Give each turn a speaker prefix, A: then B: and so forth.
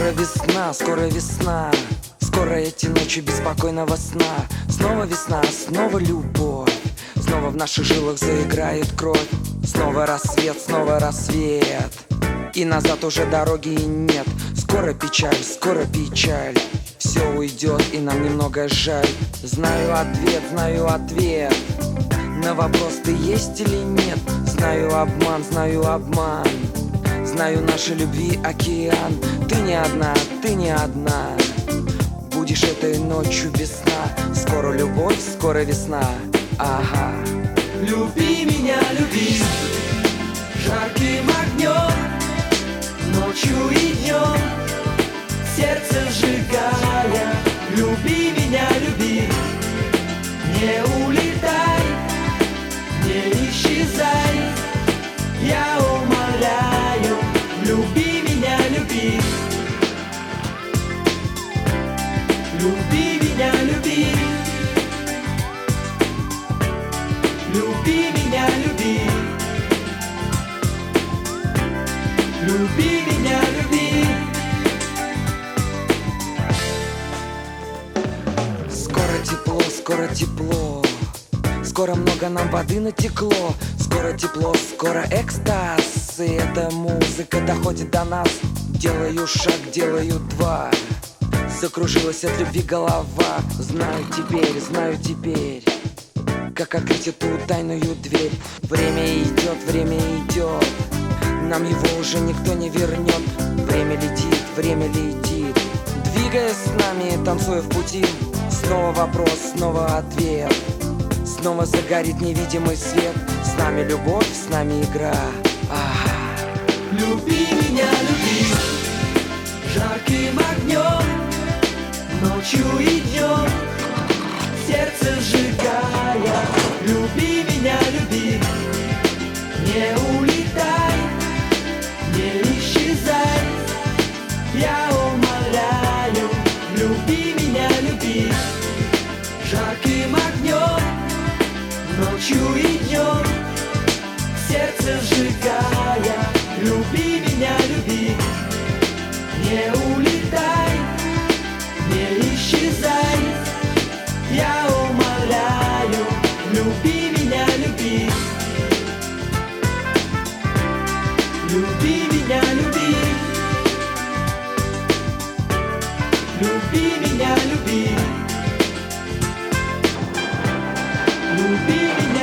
A: Скоро весна, скоро весна. Скоро эти ночи беспокойного сна. Снова весна, снова любовь. Снова в наших жилах заиграет кровь. Снова рассвет, снова рассвет. И назад уже дороги нет. Скоро печаль, скоро печаль. Все уйдет, и нам немного жаль. Знаю ответ на вопрос, ты есть или нет. Знаю обман, знаю обман. Знаю нашей любви океан. Ты не одна, ты не одна. Будешь этой ночью весна. Скоро любовь, скоро весна. Ага.
B: Люби меня, люби жарким огнем, ночью и днем, сердце сжигая. Люби меня, люби, не улетай, не исчезай. Я умоляю, люби меня, люби. Люби меня, люби. Люби меня, люби. Люби меня, люби.
A: Скоро тепло, скоро тепло. Скоро много нам воды натекло. Скоро тепло, скоро экстаз. И эта музыка доходит до нас. Делаю шаг, делаю два. Закружилась от любви голова. Знаю теперь, как открыть эту тайную дверь. Время идет, время идет. Нам его уже никто не вернет. Время летит, время летит. Двигаясь с нами, танцуя в пути. Снова вопрос, снова ответ. Снова загорит невидимый свет. С нами любовь, с нами игра.
B: Люби меня, люби жарким огнем, ночью и днем, сердце сжигая. Люби меня, люби, не улетай, не исчезай. Я умоляю, люби меня, люби жарким огнем, ночью и днем, сердце сжигая. Люби меня, люби, не улетай, не исчезай. Я умоляю, люби меня, люби. Люби меня, люби. Люби меня, люби. Люби меня.